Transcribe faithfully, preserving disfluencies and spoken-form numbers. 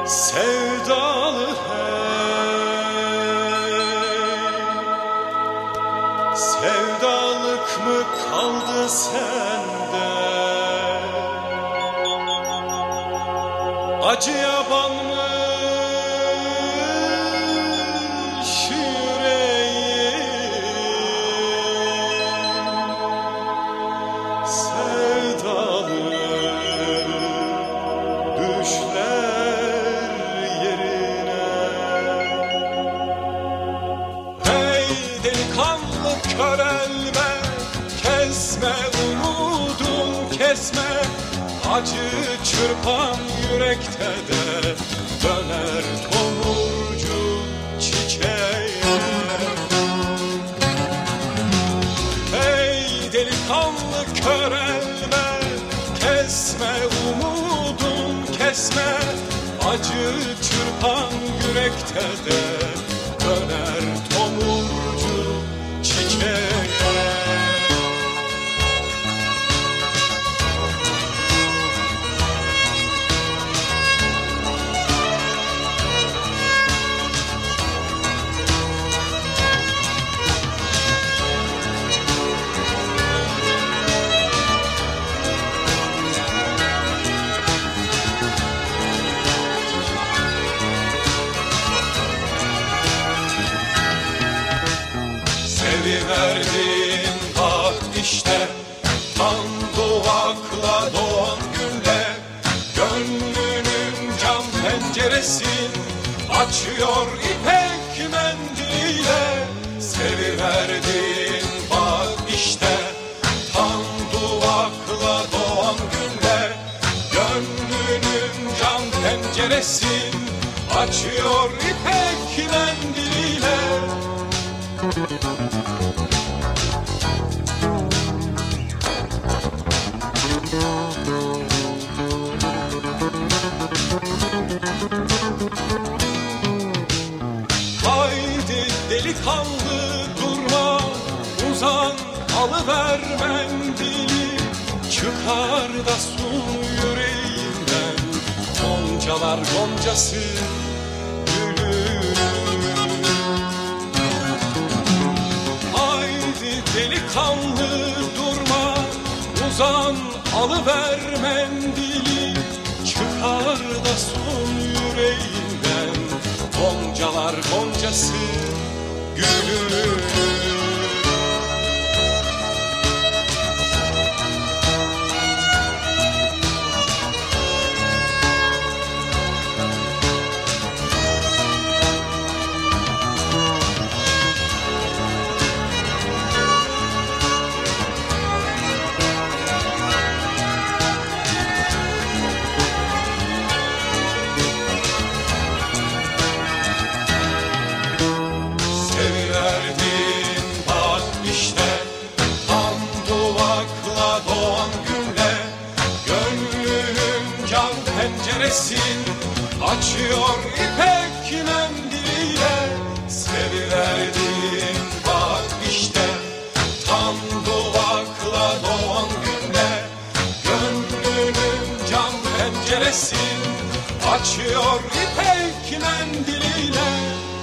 Sevdalı hey, sevdalık mı kaldı sende? Acıya banmış yüreğim, sevdalı düşler yerine. Hey delikanlı körelme, kesme umudun kesme, acı çırpan yürekte de döner tomurcu çiçeğe. Hey delikanlı körelme, kesme umudun kesme, acı çırpan yürekte de döner tomurcu çiçeğe. Seviverdin bak işte, tam doğakla doğan günde, gönlünün cam penceresin açıyor ipek mendiliyle. Seviverdin bak işte, tam doğakla doğan günde, gönlünün cam penceresin açıyor ipek mendiliyle. Haydi delikanlı durma, uzan alıver mendili, çıkar da sun yüreğinden goncalar goncası gülüm. Haydi delikanlı durma, uzan alıver mendili, çıkar da sun yüreğinden goncalar goncası gülüm. Penceresin açıyor ipek mendiliyle. Seviverdin bak işte, tam doğakla doğan günde, gönlünün cam penceresin açıyor ipek mendiliyle.